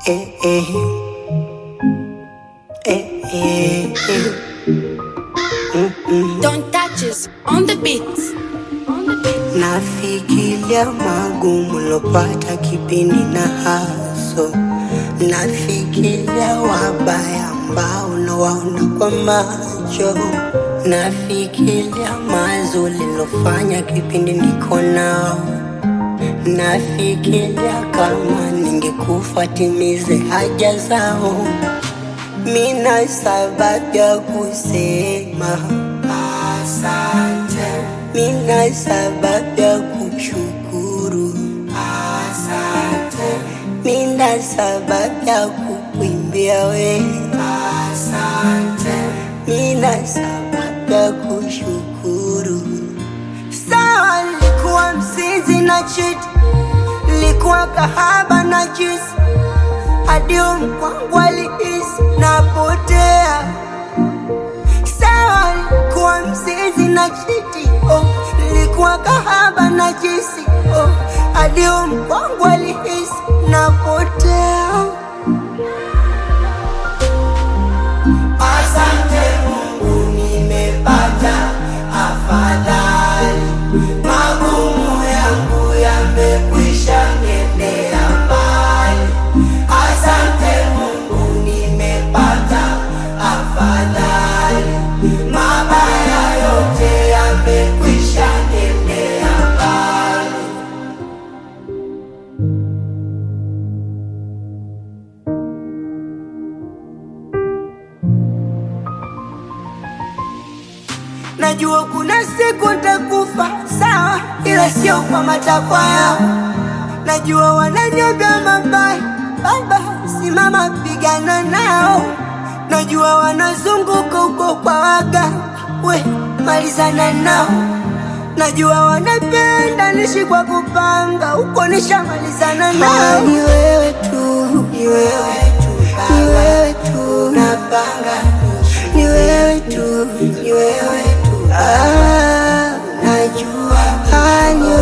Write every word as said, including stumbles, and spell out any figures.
eh, eh, eh, eh, eh. Mm-mm. Don't touch us on the beats. Nafikiria magumu lopata kipindi na haso. Nafikiria wabaya ambao nawaona kwa macho. Nafikiria mazuri lofanya kipindi niko nao. Nafikiria kama ningekufa timize haja zao. Mina sababu ya kusema asante. Mina sababu ya kushukuru asante. Mina sababu ya kukuimbia we asante. Mina sababu ya kushukuru. Sawa nilikuwa msinzi na cheat, nilikuwa kahaba na juice, adio mkwangu alihisi napotea. Sawa nilikuwa msinzi na cheat, oh, nilikuwa kahaba na juice, oh, adio mkwangu alihisi napotea. Asante Mungu nimepata afadhali. Magumu yangu yamekwisha nendea mbali. Asante Mungu nimepata afadhali. Mabaya yote yamekwisha nendea mbali. Najua kuna siku nitakufa, sawa, ila sio kwa matakwa yao. Najua wananiambia mabaya, baba simama pigana nao. Najua wanazunguka huko kwa waga, we malizana nao. Najua wanapenda nishi kwa kupanga, huko nishamalizana nao. Ni wewe tu, ni wewe tu baba, ni wewe tu napanga. Ni wewe tu, ni wewe tu, ah, najua, ah, ni